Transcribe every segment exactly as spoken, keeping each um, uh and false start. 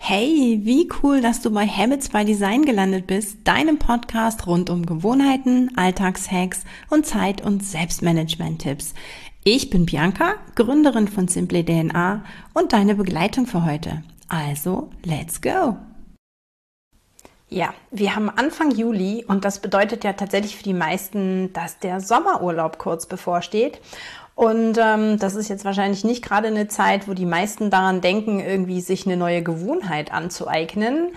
Hey, wie cool, dass du bei Habits by Design gelandet bist, deinem Podcast rund um Gewohnheiten, Alltagshacks und Zeit- und Selbstmanagement-Tipps. Ich bin Bianca, Gründerin von Simply D N A und deine Begleitung für heute. Also, let's go! Ja, wir haben Anfang Juli und das bedeutet ja tatsächlich für die meisten, dass der Sommerurlaub kurz bevorsteht. Und ähm, das ist jetzt wahrscheinlich nicht gerade eine Zeit, wo die meisten daran denken, irgendwie sich eine neue Gewohnheit anzueignen.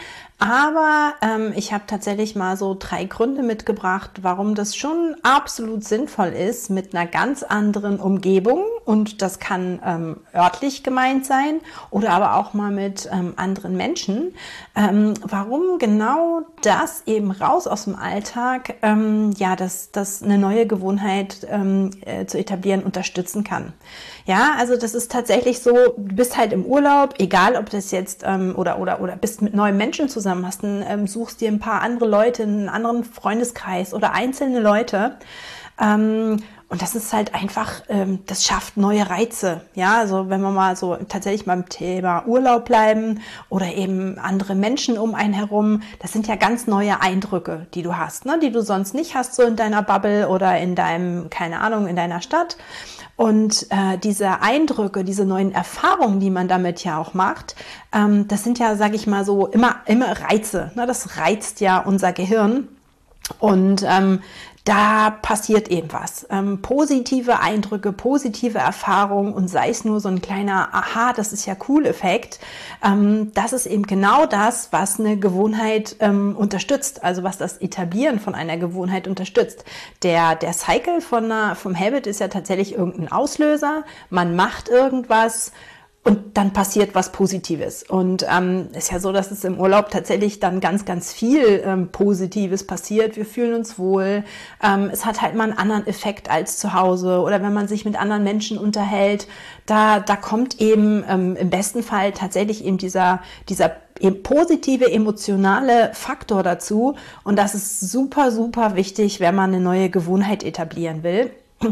Aber ähm, ich habe tatsächlich mal so drei Gründe mitgebracht, warum das schon absolut sinnvoll ist mit einer ganz anderen Umgebung. Und das kann ähm, örtlich gemeint sein oder aber auch mal mit ähm, anderen Menschen. Ähm, warum genau das eben raus aus dem Alltag, ähm, ja, dass das eine neue Gewohnheit ähm, äh, zu etablieren unterstützen kann. Ja, also das ist tatsächlich so, du bist halt im Urlaub, egal ob das jetzt ähm, oder oder oder bist mit neuen Menschen zusammen, hast einen, ähm, suchst dir ein paar andere Leute, einen anderen Freundeskreis oder einzelne Leute. Ähm, und das ist halt einfach, ähm, das schafft neue Reize. Ja, also wenn wir mal so tatsächlich beim Thema Urlaub bleiben oder eben andere Menschen um einen herum, das sind ja ganz neue Eindrücke, die du hast, ne? Die du sonst nicht hast, so in deiner Bubble oder in deinem, keine Ahnung, in deiner Stadt. Und äh, diese Eindrücke, diese neuen Erfahrungen, die man damit ja auch macht, ähm, das sind ja, sage ich mal so, immer, immer Reize. Ne? Das reizt ja unser Gehirn. Und ähm, da passiert eben was. Ähm, positive Eindrücke, positive Erfahrungen und sei es nur so ein kleiner Aha, das ist ja cool Effekt. Ähm, das ist eben genau das, was eine Gewohnheit ähm, unterstützt, also was das Etablieren von einer Gewohnheit unterstützt. Der, der Cycle von einer, vom Habit ist ja tatsächlich irgendein Auslöser. Man macht irgendwas. Und dann passiert was Positives. Und ähm, ist ja so, dass es im Urlaub tatsächlich dann ganz, ganz viel ähm, Positives passiert. Wir fühlen uns wohl. Ähm, es hat halt mal einen anderen Effekt als zu Hause. Oder wenn man sich mit anderen Menschen unterhält, da, da kommt eben ähm, im besten Fall tatsächlich eben dieser, dieser positive emotionale Faktor dazu. Und das ist super, super wichtig, wenn man eine neue Gewohnheit etablieren will.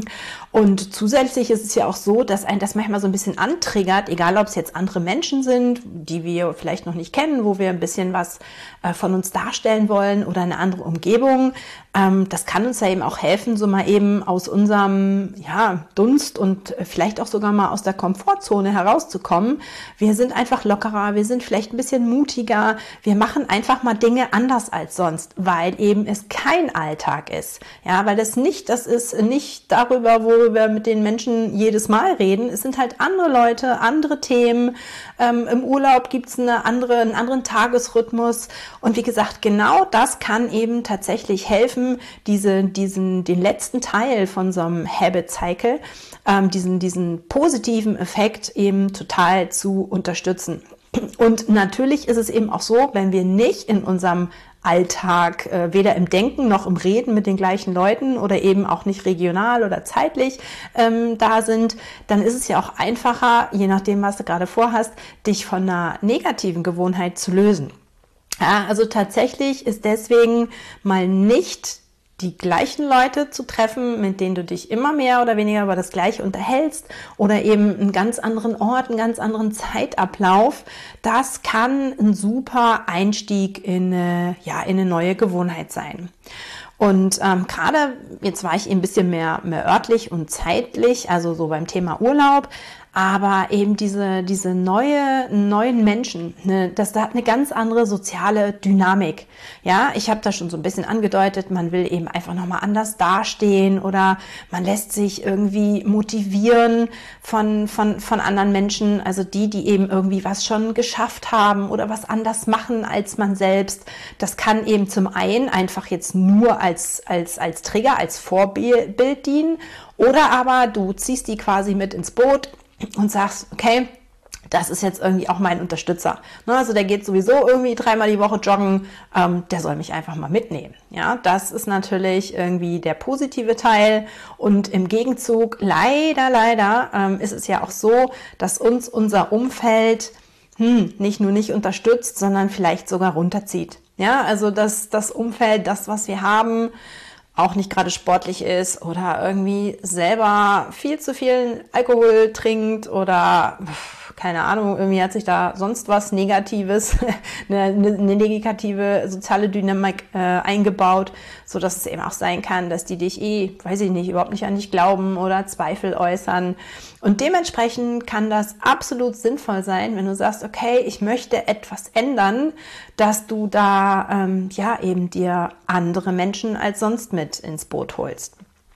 Und zusätzlich ist es ja auch so, dass ein das manchmal so ein bisschen antriggert, egal ob es jetzt andere Menschen sind, die wir vielleicht noch nicht kennen, wo wir ein bisschen was äh, von uns darstellen wollen oder eine andere Umgebung. Ähm, das kann uns ja eben auch helfen, so mal eben aus unserem ja, Dunst und vielleicht auch sogar mal aus der Komfortzone herauszukommen. Wir sind einfach lockerer, wir sind vielleicht ein bisschen mutiger, wir machen einfach mal Dinge anders als sonst, weil eben es kein Alltag ist. Ja, weil das nicht, das ist nicht darüber, worüber wir mit den Menschen jedes Mal reden. Es sind halt andere Leute, andere Themen. Ähm, im Urlaub gibt's eine andere, einen anderen Tagesrhythmus. Und wie gesagt, genau das kann eben tatsächlich helfen, diese, diesen, den letzten Teil von so einem Habit Cycle, ähm, diesen, diesen positiven Effekt eben total zu unterstützen. Und natürlich ist es eben auch so, wenn wir nicht in unserem Alltag, äh, weder im Denken noch im Reden mit den gleichen Leuten oder eben auch nicht regional oder zeitlich ähm, da sind, dann ist es ja auch einfacher, je nachdem, was du gerade vorhast, dich von einer negativen Gewohnheit zu lösen. Ja, also tatsächlich ist deswegen mal nicht die gleichen Leute zu treffen, mit denen du dich immer mehr oder weniger über das Gleiche unterhältst oder eben einen ganz anderen Ort, einen ganz anderen Zeitablauf. Das kann ein super Einstieg in eine, ja, in eine neue Gewohnheit sein. Und ähm, gerade, jetzt war ich eben ein bisschen mehr, mehr örtlich und zeitlich, also so beim Thema Urlaub, aber eben diese, diese neue, neuen Menschen, ne, das da hat eine ganz andere soziale Dynamik. Ja, ich habe da schon so ein bisschen angedeutet, man will eben einfach nochmal anders dastehen oder man lässt sich irgendwie motivieren von, von, von anderen Menschen, also die, die eben irgendwie was schon geschafft haben oder was anders machen als man selbst. Das kann eben zum einen einfach jetzt nur als, als, als Trigger, als Vorbild dienen oder aber du ziehst die quasi mit ins Boot und sagst, okay, das ist jetzt irgendwie auch mein Unterstützer. Ne, also der geht sowieso irgendwie dreimal die Woche joggen, ähm, der soll mich einfach mal mitnehmen. Ja, das ist natürlich irgendwie der positive Teil. Und im Gegenzug, leider, leider, ähm, ist es ja auch so, dass uns unser Umfeld hm, nicht nur nicht unterstützt, sondern vielleicht sogar runterzieht. Ja, also dass das Umfeld, das, was wir haben, auch nicht gerade sportlich ist oder irgendwie selber viel zu viel Alkohol trinkt oder keine Ahnung, irgendwie hat sich da sonst was Negatives, eine, eine negative soziale Dynamik äh, eingebaut, so dass es eben auch sein kann, dass die dich eh, weiß ich nicht, überhaupt nicht an dich glauben oder Zweifel äußern. Und dementsprechend kann das absolut sinnvoll sein, wenn du sagst, okay, ich möchte etwas ändern, dass du da ähm, ja eben dir andere Menschen als sonst mit ins Boot holst.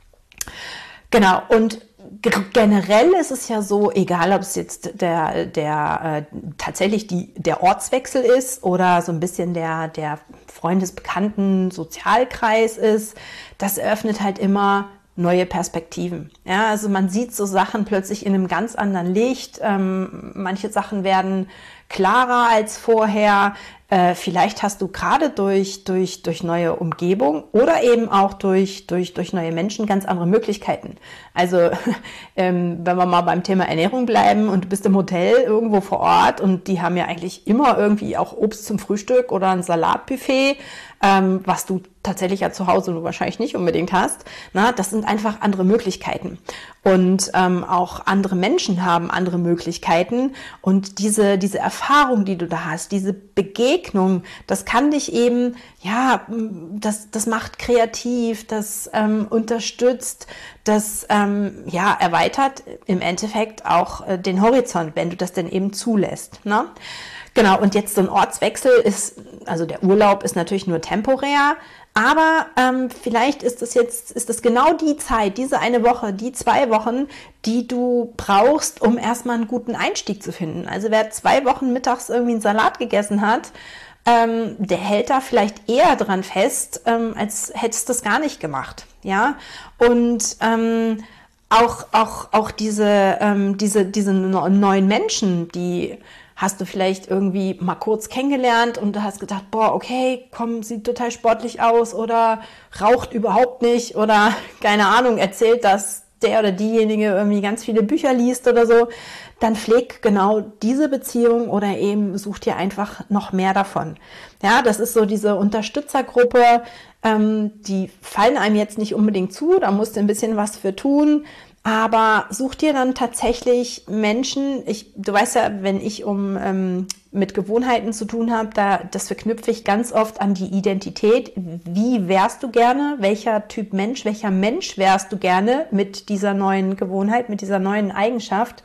Genau, und generell ist es ja so, egal ob es jetzt der, der äh, tatsächlich die, der Ortswechsel ist oder so ein bisschen der, der Freundesbekannten Sozialkreis ist, das eröffnet halt immer neue Perspektiven. Ja, also man sieht so Sachen plötzlich in einem ganz anderen Licht. Ähm, manche Sachen werden klarer als vorher. Äh, vielleicht hast du gerade durch, durch, durch neue Umgebung oder eben auch durch, durch, durch neue Menschen ganz andere Möglichkeiten. Also ähm, wenn wir mal beim Thema Ernährung bleiben und du bist im Hotel irgendwo vor Ort und die haben ja eigentlich immer irgendwie auch Obst zum Frühstück oder ein Salatbuffet, ähm, was du tatsächlich ja zu Hause du wahrscheinlich nicht unbedingt hast. Na, das sind einfach andere Möglichkeiten. Und ähm, auch andere Menschen haben andere Möglichkeiten. Und diese, diese Erfahrung, die du da hast, diese Begegnung, das kann dich eben, ja, das, das macht kreativ, das ähm, unterstützt, das ähm, ja, erweitert im Endeffekt auch äh, den Horizont, wenn du das denn eben zulässt. Ne? Genau, und jetzt so ein Ortswechsel ist, also der Urlaub ist natürlich nur temporär, aber ähm, vielleicht ist das jetzt, ist das genau die Zeit, diese eine Woche, die zwei Wochen, die du brauchst, um erstmal einen guten Einstieg zu finden. Also wer zwei Wochen mittags irgendwie einen Salat gegessen hat, ähm, der hält da vielleicht eher dran fest, ähm, als hättest du das gar nicht gemacht. Ja, und ähm, auch, auch, auch diese, ähm, diese, diese neuen Menschen, die hast du vielleicht irgendwie mal kurz kennengelernt und du hast gedacht, boah, okay, komm, sieht total sportlich aus oder raucht überhaupt nicht oder keine Ahnung, erzählt, dass der oder diejenige irgendwie ganz viele Bücher liest oder so, dann pfleg genau diese Beziehung oder eben such dir einfach noch mehr davon. Ja, das ist so diese Unterstützergruppe, ähm, die fallen einem jetzt nicht unbedingt zu, da musst du ein bisschen was für tun. Aber such dir dann tatsächlich Menschen, ich, du weißt ja, wenn ich um ähm, mit Gewohnheiten zu tun habe, da das verknüpfe ich ganz oft an die Identität. Wie wärst du gerne? Welcher Typ Mensch, welcher Mensch wärst du gerne mit dieser neuen Gewohnheit, mit dieser neuen Eigenschaft?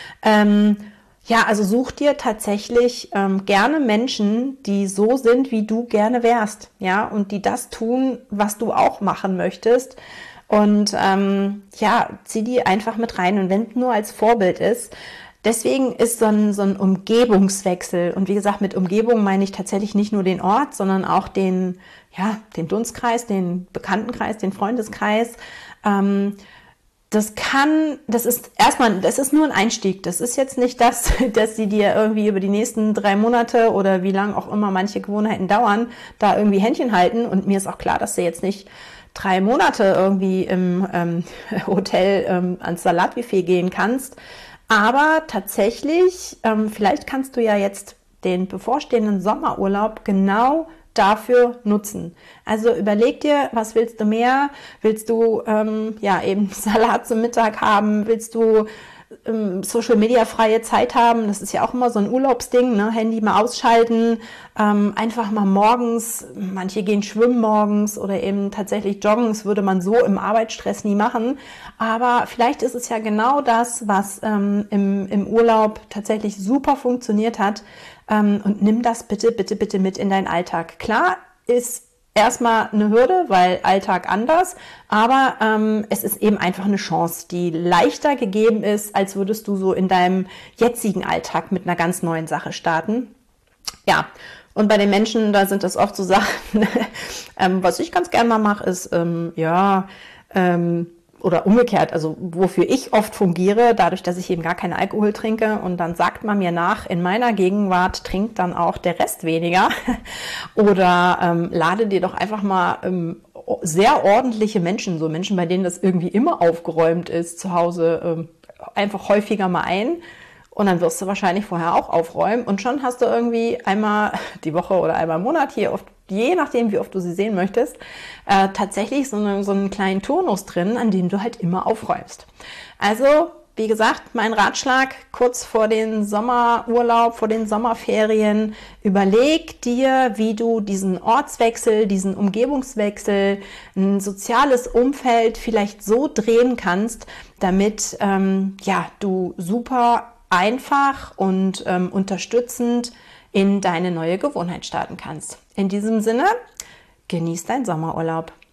Ähm, ja, also such dir tatsächlich ähm, gerne Menschen, die so sind, wie du gerne wärst, ja, und die das tun, was du auch machen möchtest. Und ähm, ja, zieh die einfach mit rein. Und wenn es nur als Vorbild ist, deswegen ist so ein, so ein Umgebungswechsel. Und wie gesagt, mit Umgebung meine ich tatsächlich nicht nur den Ort, sondern auch den, ja, den Dunstkreis, den Bekanntenkreis, den Freundeskreis. Ähm, das kann, das ist erstmal, das ist nur ein Einstieg. Das ist jetzt nicht das, dass sie dir irgendwie über die nächsten drei Monate oder wie lang auch immer manche Gewohnheiten dauern, da irgendwie Händchen halten. Und mir ist auch klar, dass sie jetzt nicht drei Monate irgendwie im ähm, Hotel ähm, ans Salatbuffet gehen kannst. Aber tatsächlich, ähm, vielleicht kannst du ja jetzt den bevorstehenden Sommerurlaub genau dafür nutzen. Also überleg dir, was willst du mehr? Willst du ähm, ja eben Salat zum Mittag haben? Willst du ähm, Social-Media-freie Zeit haben? Das ist ja auch immer so ein Urlaubsding, ne? Handy mal ausschalten, ähm, einfach mal morgens, manche gehen schwimmen morgens oder eben tatsächlich joggen, das würde man so im Arbeitsstress nie machen, aber vielleicht ist es ja genau das, was ähm, im, im Urlaub tatsächlich super funktioniert hat, ähm, und nimm das bitte, bitte, bitte mit in deinen Alltag. Klar ist erstmal eine Hürde, weil Alltag anders, aber ähm, es ist eben einfach eine Chance, die leichter gegeben ist, als würdest du so in deinem jetzigen Alltag mit einer ganz neuen Sache starten. Ja, und bei den Menschen, da sind das oft so Sachen, ähm, was ich ganz gerne mal mache, ist, ähm, ja, ähm, oder umgekehrt, also wofür ich oft fungiere, dadurch, dass ich eben gar keinen Alkohol trinke und dann sagt man mir nach, in meiner Gegenwart trinkt dann auch der Rest weniger oder ähm, lade dir doch einfach mal ähm, sehr ordentliche Menschen, so Menschen, bei denen das irgendwie immer aufgeräumt ist, zu Hause ähm, einfach häufiger mal ein. Und dann wirst du wahrscheinlich vorher auch aufräumen und schon hast du irgendwie einmal die Woche oder einmal im Monat hier oft, je nachdem, wie oft du sie sehen möchtest, äh, tatsächlich so, eine, so einen kleinen Turnus drin, an dem du halt immer aufräumst. Also wie gesagt, mein Ratschlag kurz vor den Sommerurlaub, vor den Sommerferien, überleg dir, wie du diesen Ortswechsel, diesen Umgebungswechsel, ein soziales Umfeld vielleicht so drehen kannst, damit ähm, ja, du super einfach und ähm, unterstützend in deine neue Gewohnheit starten kannst. In diesem Sinne, genieß deinen Sommerurlaub.